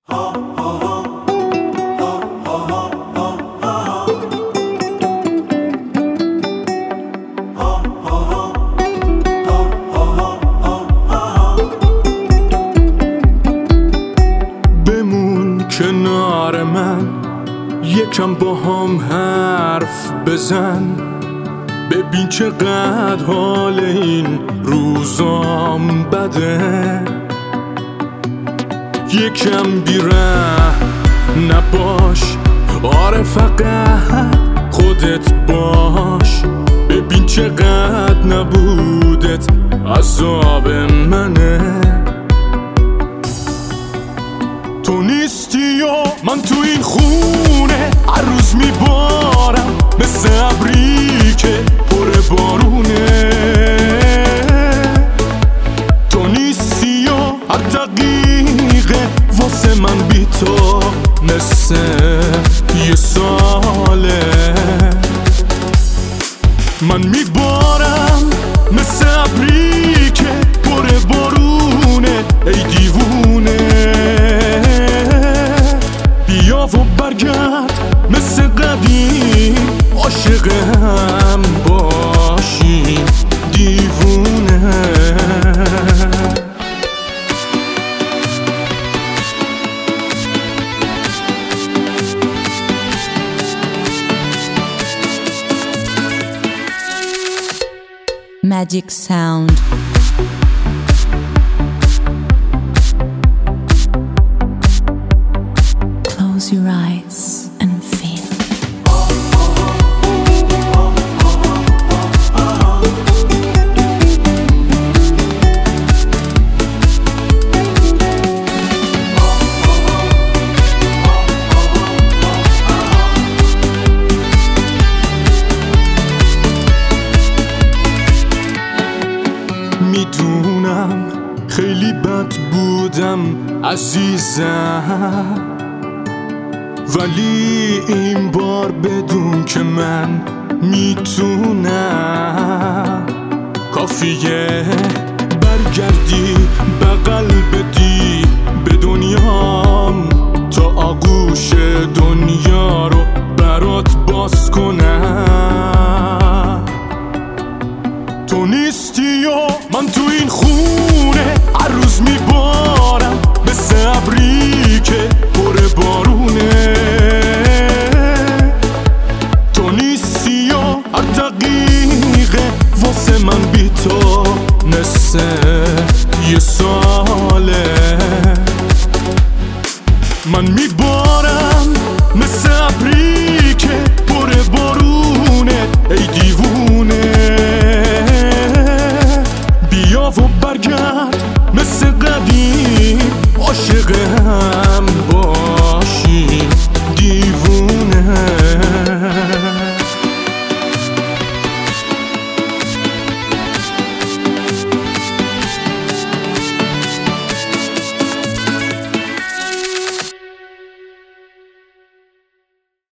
بمون کنار من، یکم با هم حرف بزن. ببین چقدر حال این روزام بده. یکم بیره نباش، آره فقط خودت باش. ببین چقدر نبودت عذاب منه. تو نیستی و من تو این خونه هر روز میبارم مثل ابری که پر بارونه. تو نیستی و هر دقیقه واسه من بی تو مثل یه ساله. من میبارم مثل ابری که پر بارونه. ای دیوونه بیا و برگرد مثل قدیم، عاشقم باشیم دیوونه. Magic Sound. Close your eyes and feel. میدونم خیلی بد بودم عزیزم، ولی این بار بدون که من میتونم. کافیه برگردی بغل بدی به دنیام تا آغوش دنیا رو برات باز کنم. تو نیستی و من تو این خونه هر روز میبارم مثل ابری که پر بارونه. تو نیستی و هر دقیقه واسه من بی تو مثل یه ساله. من میبارم مثل ابری که